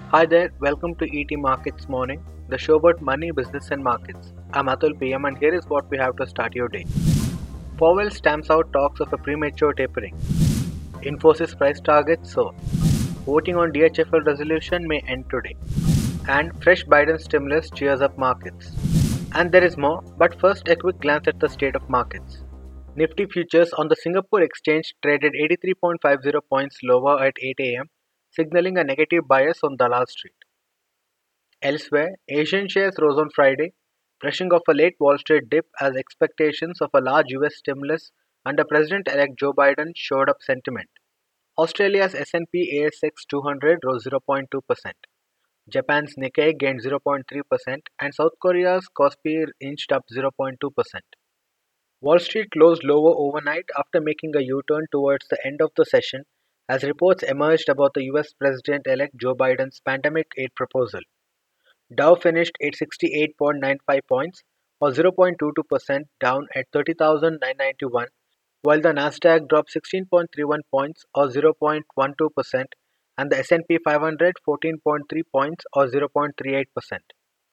Hi there, welcome to ET Markets Morning, the show about money, business, and markets. I'm Atul PM, and here is what we have to start your day. Powell stamps out talks of a premature tapering. Infosys price targets soar. Voting on DHFL resolution may end today. And fresh Biden stimulus cheers up markets. And there is more, but first a quick glance at the state of markets. Nifty futures on the Singapore exchange traded 83.50 points lower at 8 am, signaling a negative bias on Dalal Street. Elsewhere, Asian shares rose on Friday, brushing off a late Wall Street dip as expectations of a large US stimulus under President-elect Joe Biden shored up sentiment. Australia's S&P/ASX 200 rose 0.2%. Japan's Nikkei gained 0.3% and South Korea's Kospi inched up 0.2%. Wall Street closed lower overnight after making a U-turn towards the end of the session as reports emerged about the US President-elect Joe Biden's pandemic aid proposal. Dow finished at 68.95 points, or 0.22% down at 30,991, while the Nasdaq dropped 16.31 points, or 0.12%, and the S&P 500 14.3 points, or 0.38%.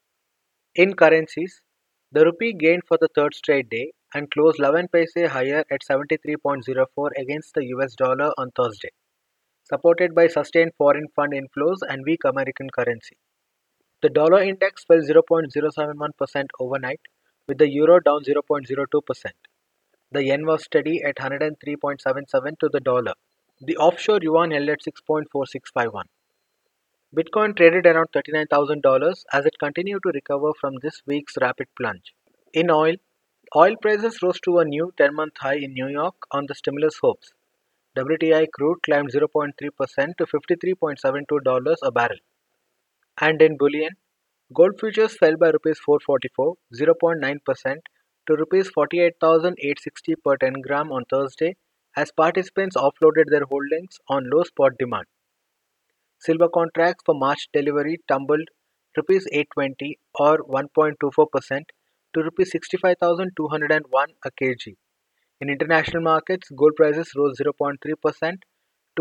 In currencies, the rupee gained for the third straight day and closed 11 paise higher at 73.04 against the US dollar on Thursday, supported by sustained foreign fund inflows and weak American currency. The dollar index fell 0.071% overnight, with the euro down 0.02%. The yen was steady at 103.77 to the dollar. The offshore yuan held at 6.4651. Bitcoin traded around $39,000 as it continued to recover from this week's rapid plunge. In oil prices rose to a new 10-month high in New York on the stimulus hopes. WTI crude climbed 0.3% to $53.72 a barrel. And in bullion, gold futures fell by Rs 444, 0.9% to Rs 48,860 per 10 gram on Thursday as participants offloaded their holdings on low spot demand. Silver contracts for March delivery tumbled Rs 820 or 1.24% to Rs 65,201 a kg. In international markets, gold prices rose 0.3% to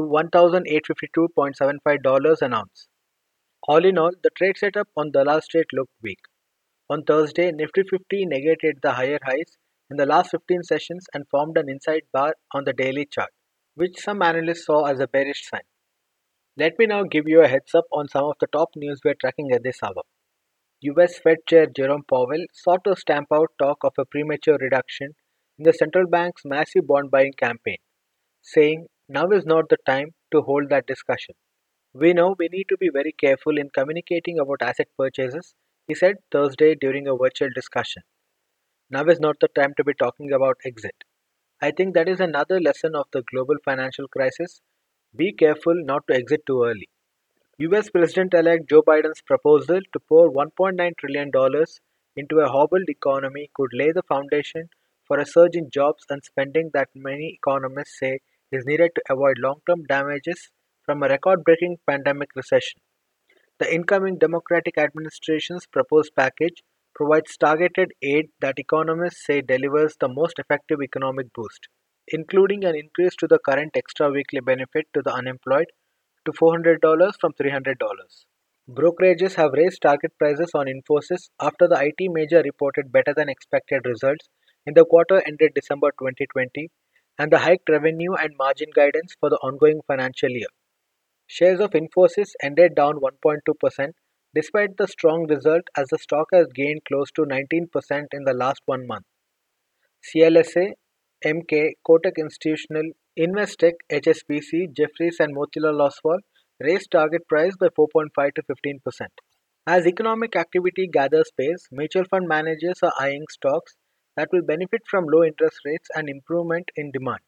$1,852.75 an ounce. All in all, the trade setup on Dalal Strait looked weak. On Thursday, Nifty 50 negated the higher highs in the last 15 sessions and formed an inside bar on the daily chart, which some analysts saw as a bearish sign. Let me now give you a heads up on some of the top news we're tracking at this hour. US Fed Chair Jerome Powell sought to stamp out talk of a premature reduction in the central bank's massive bond buying campaign, saying now is not the time to hold that discussion. We know we need to be very careful in communicating about asset purchases, he said Thursday during a virtual discussion. Now is not the time to be talking about exit. I think that is another lesson of the global financial crisis. Be careful not to exit too early. US President-elect Joe Biden's proposal to pour $1.9 trillion into a hobbled economy could lay the foundation for a surge in jobs and spending that many economists say is needed to avoid long-term damages from a record-breaking pandemic recession. The incoming Democratic administration's proposed package provides targeted aid that economists say delivers the most effective economic boost, including an increase to the current extra weekly benefit to the unemployed to $400 from $300. Brokerages have raised target prices on Infosys after the IT major reported better than expected results in the quarter ended December 2020 and the hiked revenue and margin guidance for the ongoing financial year. Shares of Infosys ended down 1.2% despite the strong result as the stock has gained close to 19% in the last 1 month. CLSA, MK, Kotak Institutional, Investec, HSBC, Jefferies and Motilal Oswal raised target price by 4.5 to 15%. As economic activity gathers pace, mutual fund managers are eyeing stocks that will benefit from low interest rates and improvement in demand.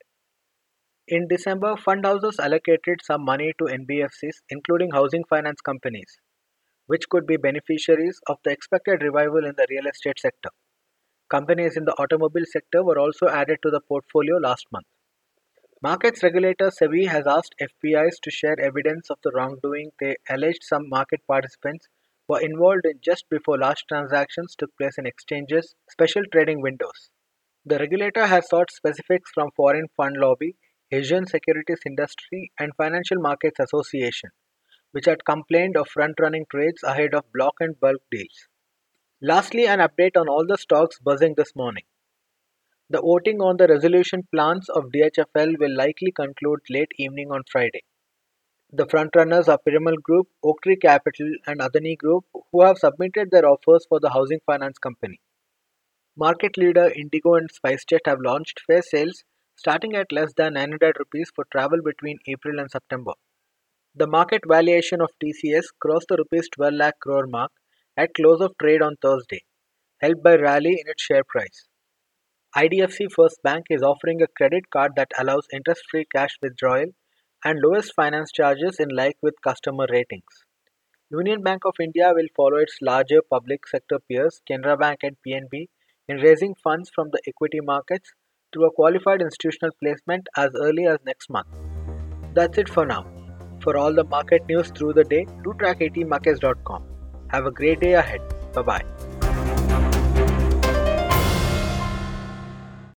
In December, fund houses allocated some money to NBFCs, including housing finance companies, which could be beneficiaries of the expected revival in the real estate sector. Companies in the automobile sector were also added to the portfolio last month. Markets regulator SEBI has asked FPIs to share evidence of the wrongdoing they alleged some market participants were involved in just before large transactions took place in exchanges' special trading windows. The regulator has sought specifics from Foreign Fund Lobby, Asian Securities Industry, and Financial Markets Association, which had complained of front-running trades ahead of block and bulk deals. Lastly, an update on all the stocks buzzing this morning. The voting on the resolution plans of DHFL will likely conclude late evening on Friday. The frontrunners are Piramal Group, Oaktree Capital, and Adani Group, who have submitted their offers for the housing finance company. Market leader Indigo and SpiceJet have launched fare sales starting at less than 900 rupees for travel between April and September. The market valuation of TCS crossed the rupees 12 lakh crore mark at close of trade on Thursday, helped by rally in its share price. IDFC First Bank is offering a credit card that allows interest-free cash withdrawal and lowest finance charges in line with customer ratings. Union Bank of India will follow its larger public sector peers, Canara Bank and PNB, in raising funds from the equity markets through a qualified institutional placement as early as next month. That's it for now. For all the market news through the day, do track atmarkets.com. Have a great day ahead. Bye bye.